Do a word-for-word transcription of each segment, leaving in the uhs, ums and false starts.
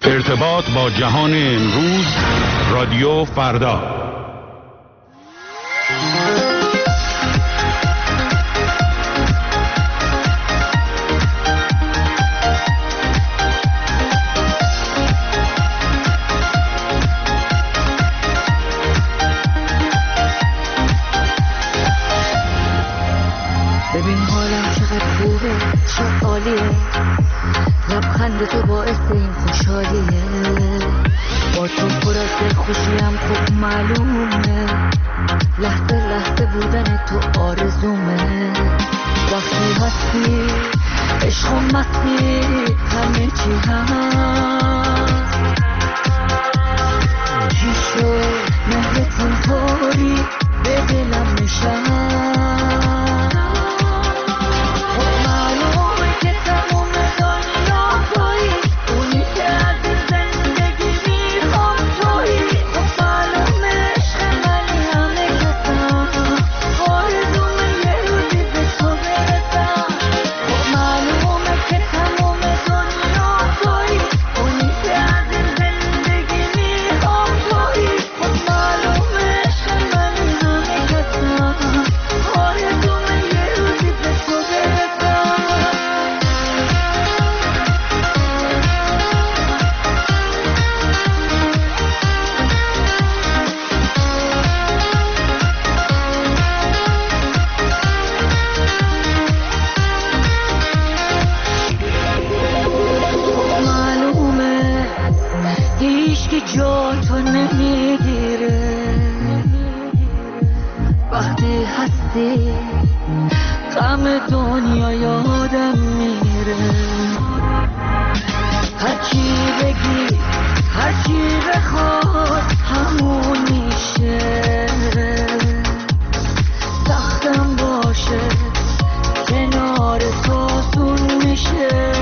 ارتباط با جهان امروز، رادیو فردا. ببین حالم چقدر خوبه، چه عالیه، لبخند تو باعث این خوشحالیه، با تو پر از خوشیم خوب معلومه، لحظه لحظه بودن تو آرزومه، وقتی هستی عشق و مستی همه چی هست، چی شد مهرت اینطوری به دلم نشست، غم دنیا یادم میره، هرچی بگی هرچی بخواد همون میشه، سختم باشه کنار تو آسون میشه،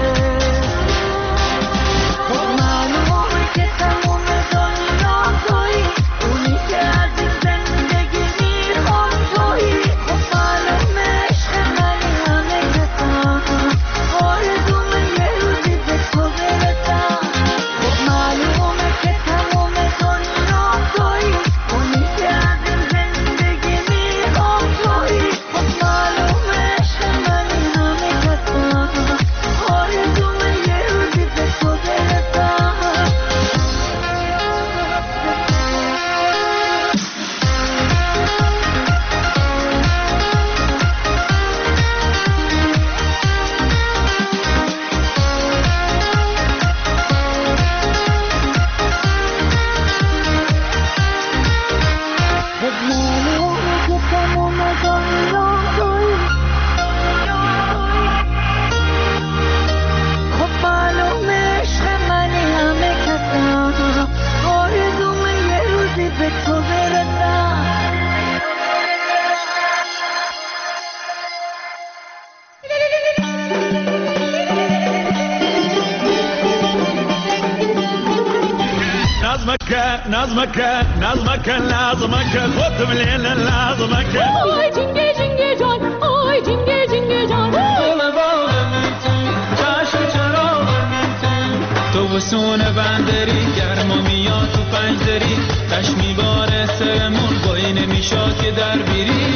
خب معلومه که تموم دنیا تویی، اونی که از این زندگی میخوام تویی، خب معلومه عشق منی همه کسم، آرزومه یه روزی به تو برسم، خب معلومه که تموم دنیا تویی، اونی که از این زندگی میخوام تویی، خب معلومه عشق منی همه کسم، آرزومه یه روزی به تو برسم. نظمك نظمك لازمك خذ من الليل لازمك آی جنگه جنگه جان آی جنگه جنگه جان دل باغ میتون چشم چراغ میتون تو بسون بندری گرما میاد تو پنجدری تش میباره سرمون بایی نمیشا که در بیری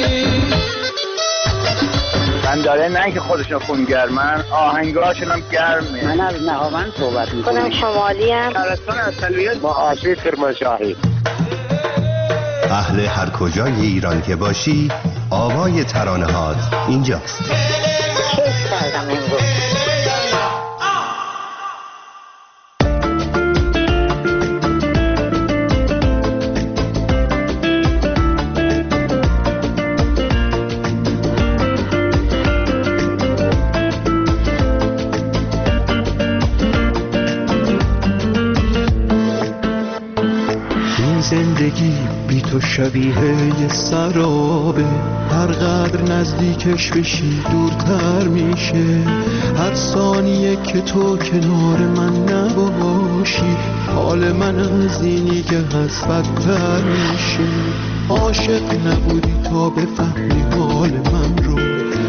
من داره نه که خودشون خونگرمن آهنگاشون هم گرمه. من از نهاوند صحبت میکنم. خودم شمالی هم شهرستان اصلیت با آشوی کرمانشاهی. اهل هر کجای ایران که باشی آوای ترانه هات اینجاست. کیف کردم امروز. زندگی بی تو شبیه یه سرابه، هر قدر نزدیکش بشی دورتر میشه، هر ثانیه که تو کنار من نباشی حال من از اینی که هست بدتر میشه. عاشق نبودی تا بفهمی حال من رو،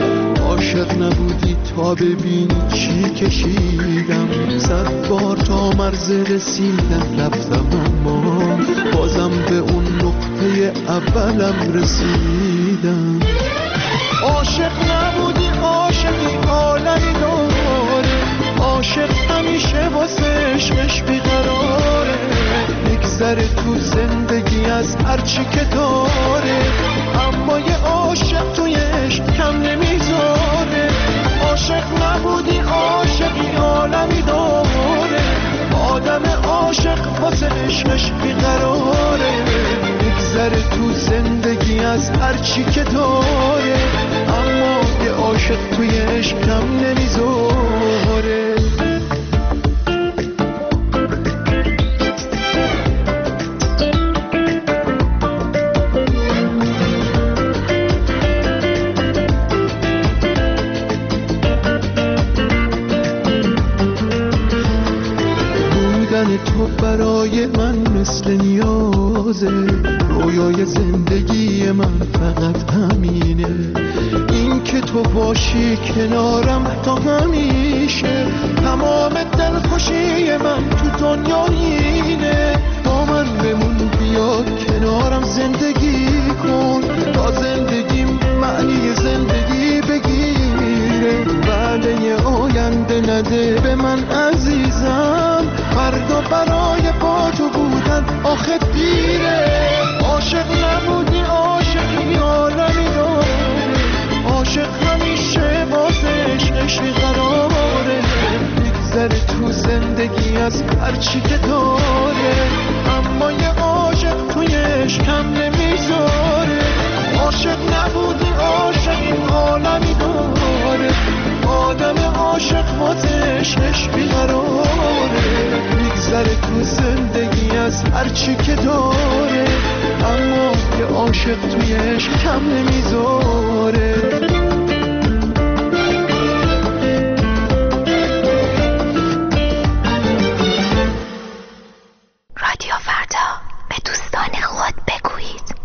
عاشق نبودی تا ببینی چی کشیدم، صد بار تا مرز رسیدن رفتم اما بازم به اون نقطه اولم رسیدم. عاشق نبودی عاشقی عالمی داره، عاشق همیشه واسه عشقش بیقراره، میگذره تو زندگی از هرچی که داره، اما یه عاشق توی عشق کم نمیذاره. عاشق نبودی عاشقی عالمی داره، آدم عاشق واسه عشقش بیقراره، میگذره تو زندگی از هرچی که داره، اما یه عاشق توی عشق کم نمیذاره. تو برای من مثل نیازه، رویای زندگی من فقط همینه، این که تو باشی کنارم تا همیشه، تمام دلخوشی من تو دنیا اینه، با من بمون بیا کنارم زندگی کن، تا زندگیم معنی زندگی بگیره، وعده آینده نده به من عزیزم، فردا برای با تو بودن آخه دیره. عاشق نبودی عاشقی عالمی داره، عاشق همیشه واسه عشقش بیقراره، میگذره تو زندگی از هرچی که داره، اما یه عاشق توی عشق کم نمیذاره. عاشق نبودی عاشقی عالمی داره، آدم عاشق واسه عشقش بیقراره، میگذره تو زندگی از هرچی که داره، اما یه عاشق توی عشق کم نمیذاره. رادیو فردا، به دوستان خود بگویید.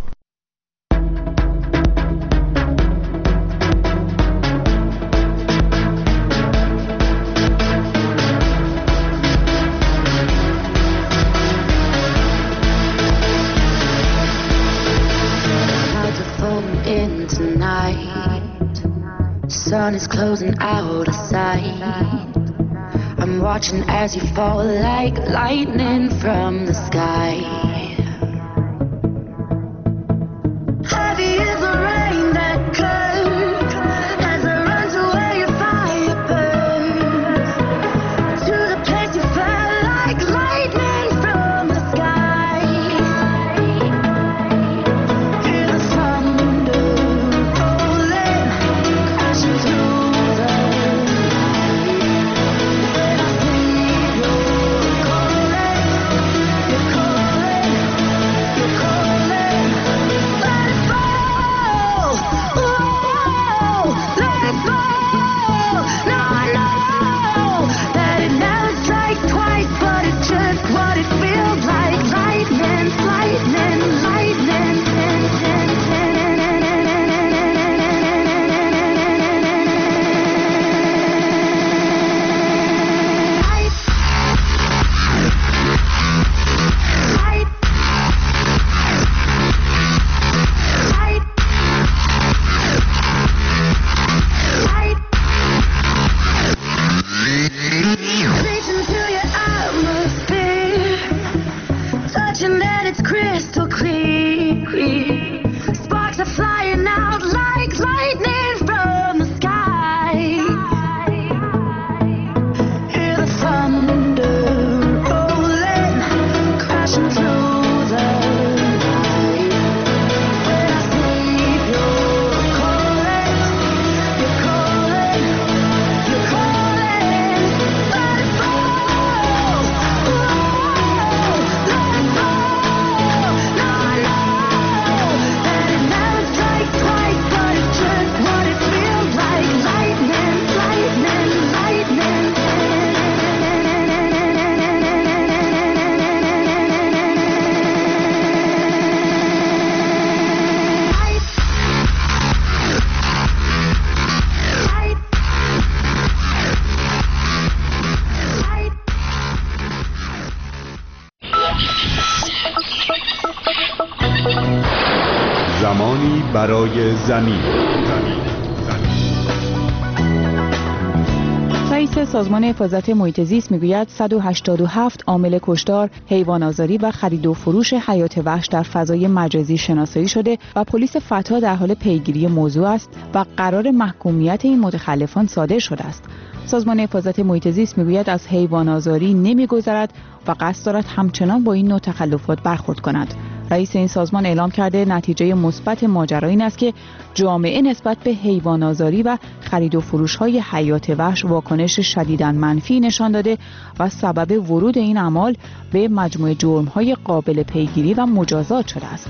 Sun is closing out of sight. I'm watching as you fall like lightning from the sky. Heavy is the rain that comes as I run to where your fire burns, to the place you fell like lightning from the sky. Hear the thunder rolling, crashing through the night. When I see you're calling, you're calling. برنامه‌ای برای زمین. رئیس سازمان حفاظت محیط زیست میگوید صد و هشتاد و هفت عامل کشتار، حیوان آزاری و خرید و فروش حیات وحش در فضای مجازی شناسایی شده و پلیس فتا در حال پیگیری موضوع است و قرار محکومیت این متخلفان صادر شده است. سازمان حفاظت محیط زیست میگوید از حیوان آزاری نمیگذرد و قصد دارد همچنان با این نوع تخلفات برخورد کند. رئیس این سازمان اعلام کرده نتیجه مثبت ماجرا این است که جامعه نسبت به حیوان آزاری و خرید و فروش های حیات وحش واکنش شدیداً منفی نشان داده و سبب ورود این اعمال به مجموعه جرم های قابل پیگیری و مجازات شده است.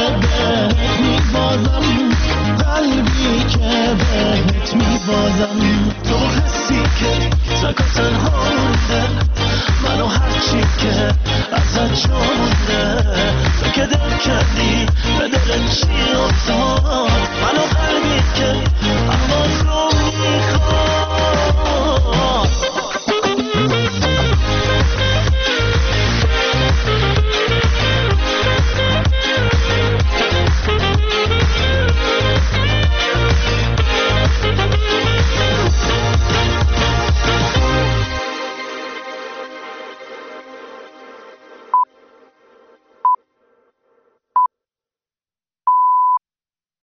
قلبی که بهت میبازم